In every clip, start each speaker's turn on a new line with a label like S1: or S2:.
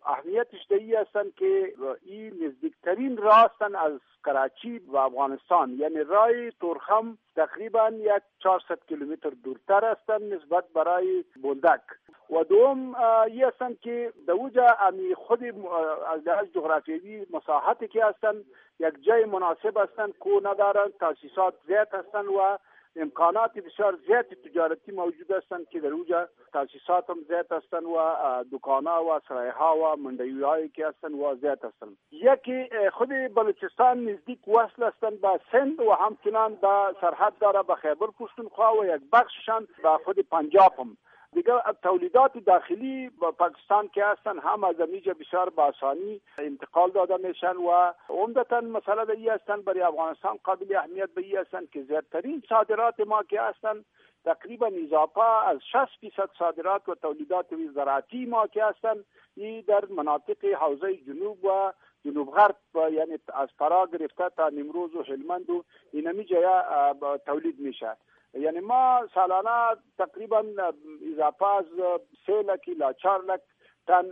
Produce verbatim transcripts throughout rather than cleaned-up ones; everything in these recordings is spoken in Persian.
S1: اهمیتش دیگه هستند که این نزدیکترین راه هستند از کراچی و افغانستان، یعنی راه تورخم تقریبا یک چهارصد کیلومتر دورتر هستند نسبت برای بولدک. و دوم یه هستند که دوجا امی خود از لحاظ جغرافیایی مساحتی که هستند یک جای مناسب هستند که ندارند، تاسیسات زیاد هستند و امکانات بسیار زیاد تجارتی موجود هستند که در اونجا تاسیسات هم زیاد هستند و دکان‌ها و سرای‌ها و منډی‌هایی که هستند و زیاد هستند. یکی خود بلوچستان نزدیک وصل هستند به سند و همچنان به سرحد داره به خیبر پختونخوا و یک بخششان به خود پنجاب هم. دیگه تولیدات داخلی با پاکستان که هستن هم از اینجا بسیار با آسانی انتقال داده میشن و عمدتاً مسئله به این هستن برای افغانستان قابل اهمیت به این هستن که زیادترین صادرات ما که هستن تقریبا اضافه از شصت درصد صادرات و تولیدات زراعتی ما که هستن این در مناطق حوزه جنوب و جنوب غرب یعنی از فرا گرفته تا نیمروز و هلمند و اینمی جای تولید میشه. یعنی ما سالانه تقریبا اضافه از سه لک الی چهار لک تن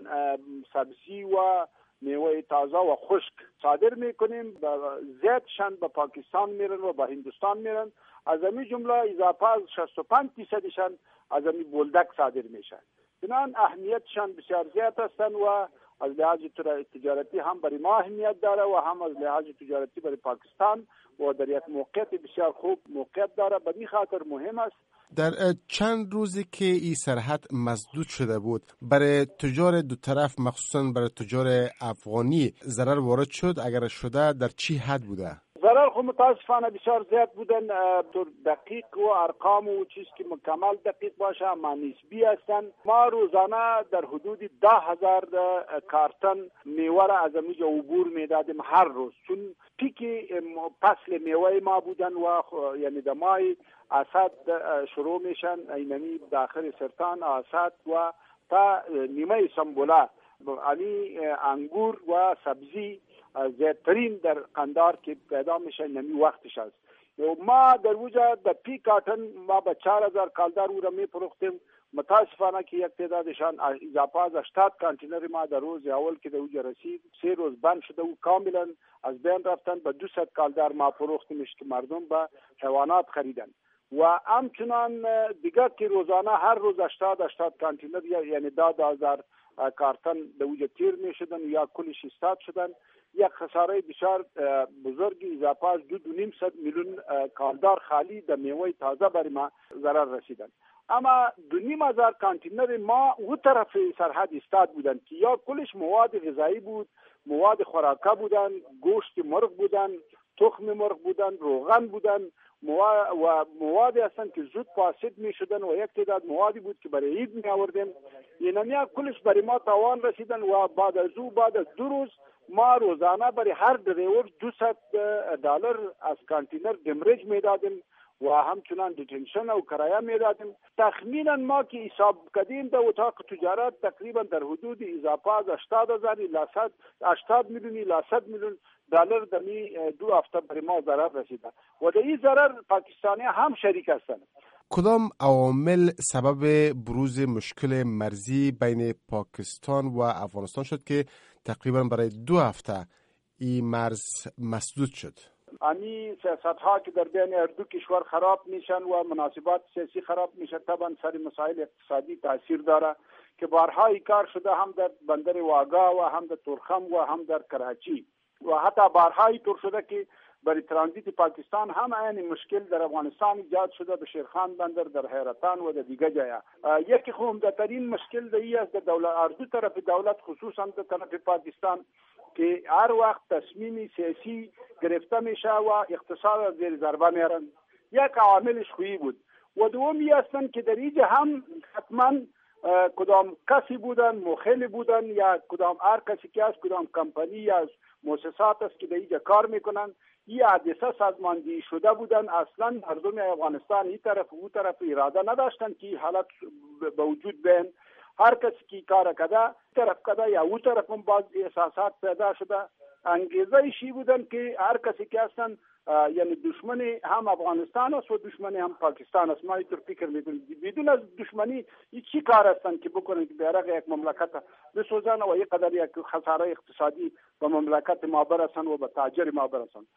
S1: سبزی و میوه تازه و خشک صادر میکنیم. زیادشان به پاکستان میرن و به هندوستان میرن. از این جمله اضافه از شصت و پنج درصدشان از این بولدک صادر میشن. چنان اهمیتشان بسیار زیاد هستند و از لحاظ تجارتی هم برای ما اهمیت داره و هم از لحاظ تجارتی برای پاکستان و در یک موقعیت بسیار خوب موقعیت داره. به این خاطر مهم است.
S2: در چند روزی که این سرحد مسدود شده بود برای تجار دو طرف مخصوصا برای تجار افغانی ضرر وارد شد؟ اگر شده در چی حد بوده؟
S1: ضرر خو متاسفانه بسیار زیاد بودن. در دقیق و ارقام و چیز که مکمل دقیق باشه اما نسبی هستن. ما روزانه در حدود ده هزار کارتن میوه را از اینجا عبور میدادیم هر روز، چون پیک فصل میوه ما بودن و یعنی در ماه اسد شروع میشن اینمی داخل سرطان اسد و تا نیمه سنبوله علی انگور و سبزی زیادترین در قندار که پیدا میشه نمی وقتش است. ما در وجه در پی کارتن ما به چهار هزار کالدار او را می پروختیم. متاسفانه که یک تعدادشان اضافه از هشتاد کانتینر ما در روز اول که در وجه رسید سه روز بند شده و کاملا از بین رفتن. به دویست کالدار ما پروختیمش که مردم به حیوانات خریدن و همچنان دیگر که روزانه هر روز هشتاد هشتاد کانتینر یعنی ده هزار کارتن در وجه تیر می شدن یا کلش استاد شدن. یک خساره بسیار بزرگی اضافه از دو دو نیم صد میلیون کالدار خالی در میوه تازه برای ما ضرر رسیدن. اما دو نیم هزار کانتینر ما او طرف سرحد استاد بودن که یا کلش مواد غذایی بود، مواد خوراکه بودن، گوشت مرغ بودن، تخم مرغ بودن، روغن بودن و مواد هستند که زود فاسد می شدن و یک تعداد موادی بود که برای عید می آوردیم. اینها کلش برای ما تاوان رسیدن و بعد از او بعد از دو روز ما روزانه برای هر دریور دویست دلار از کانتینر دمرج میدادیم و همچنان دیتنشن و کرایه میدادیم. تخمینا ما که حساب کردیم در اتاق تجارت تقریبا در حدود اضافه از هشتاد هزار الی صد هشتاد میلیون الی صد میلیون دلار در دو هفته برای ما ضرر رسیده و در این ضرر پاکستانی هم شریک هستند.
S2: کدام عوامل سبب بروز مشکل مرزی بین پاکستان و افغانستان شد که تقریبا برای دو هفته این مرز مسدود شد؟
S1: امی سیاست ها که در بین اردو کشور خراب میشن و مناسبات سیاسی خراب میشن طبعا سر مسائل اقتصادی تاثیر داره که بارها ای کار شده هم در بندر واگا و هم در تورخم و هم در کراچی و حتی بارها ای طور شده که برای ترانزیت پاکستان هم این مشکل در افغانستان ایجاد شده به شیرخان بندر در حیرتان و در دیگه جایا. یکی عمده‌ترین مشکل دی است در دولت اردو طرف دولت خصوصا در طرف پاکستان که هر وقت تصمیم سیاسی گرفته میشه و اقتصاد زیر ضربه میارن. یک عاملش خویی بود و دومی هستن که در اینجا هم حتما کدام کسی بودن مخل بودن یا کدام هر کسی که از کدام کمپانی یا مؤسسات است که در اینجا کار میکنن این حادثه سازماندهی شده بودن. اصلا مردم افغانستان این طرف و اون طرف اراده نداشتن که حالت به وجود بین هر کسی که کار کرده طرف کرده یا اون طرف هم باز احساسات پیدا شده. انگیزه ایشی بودن که هر کسی که هستن یعنی دشمنی هم افغانستان است و دشمنی هم پاکستان است. ما اینطور فکر میکنیم بدون از دشمنی چی کار هستند که بکنن که بیرق یک مملکت بسوزن و یک قدر یک خساره اقتصادی به مملکت ما برسن و به تاجر ما برسن.